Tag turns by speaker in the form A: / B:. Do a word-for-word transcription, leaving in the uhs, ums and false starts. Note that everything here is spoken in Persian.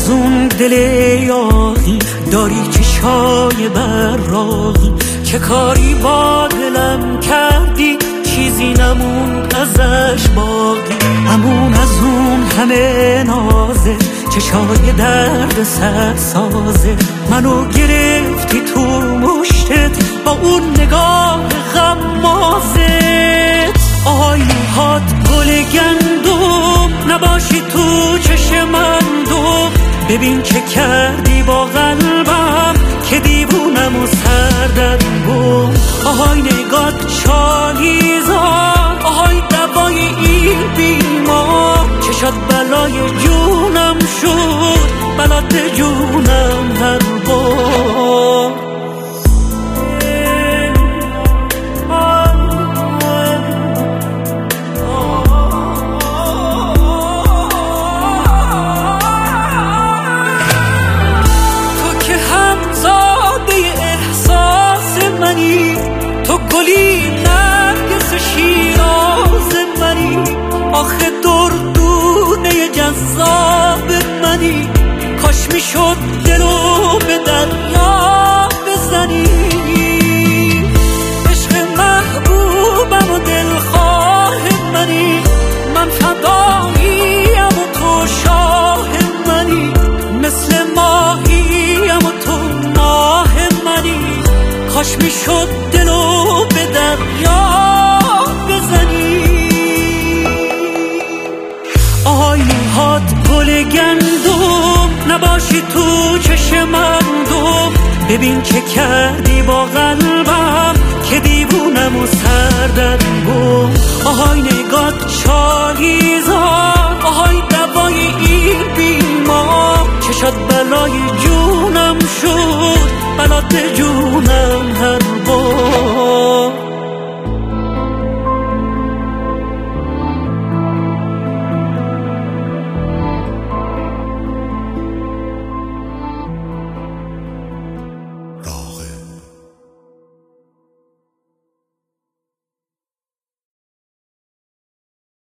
A: از اون دل یاغی داری چشای براقی، چه کاری با دلم کردی چیزی نمون ازش باقی. همون از اون همه نازه چشای درد سر سازه، منو گرفتی تو مشتت با اون نگاه غمازت. آهای موهات گل گندم نباشی تو چشم من دو، ببین چه کردی با قلبم که دیوونم و سردم گم. آهای نگات شالیزان، آهای دوای این بیمار، چشات بلای جونم شد بلات جونم هر بار. تو گلی نرگس شیراز منی، آخه دردونه جذاب منی، کاش میشد دلو به دریا بزنی. عشق محبوبم و دلخواه منی، من فداییم و تو شاه منی، مثل ماهیم و تو ماه منی، کاش میشد دلو به دریا بزنی. آهای موهات گل گندم نباشی تو چشم من دو، ببین چه کردی با قلبم که دیوونم و سردم گم. آهای